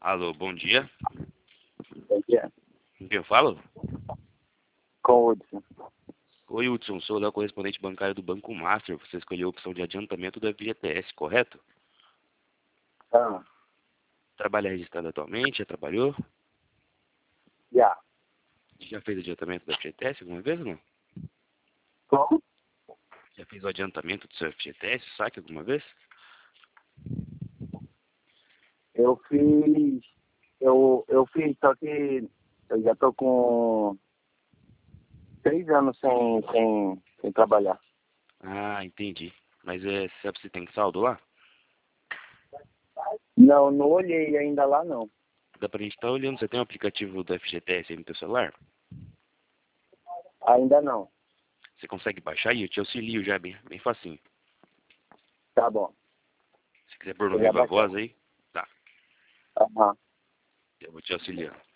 Alô, bom dia. Bom dia. Com quem eu falo? Com o Hudson. Oi, Hudson, sou o Léo, correspondente bancário do Banco Master. Você escolheu a opção de adiantamento do FGTS, correto? Ah, Trabalha registrado atualmente? Já trabalhou? já. Já fez adiantamento do FGTS alguma vez ou não? Como? Já fez o adiantamento do seu FGTS, saque alguma vez? Eu fiz. Eu fiz, só que eu já tô com 3 anos sem trabalhar. Ah, entendi. Mas sabe se tem saldo lá? Não, não olhei ainda lá não. Dá pra gente estar olhando. Você tem o aplicativo do FGTS aí no teu celular? Ainda não. Você consegue baixar e eu te auxilio já, bem facinho. Tá bom. Se quiser pôr no Eu já viva baixei. voz aí, tá. Aham. Eu vou te auxiliar.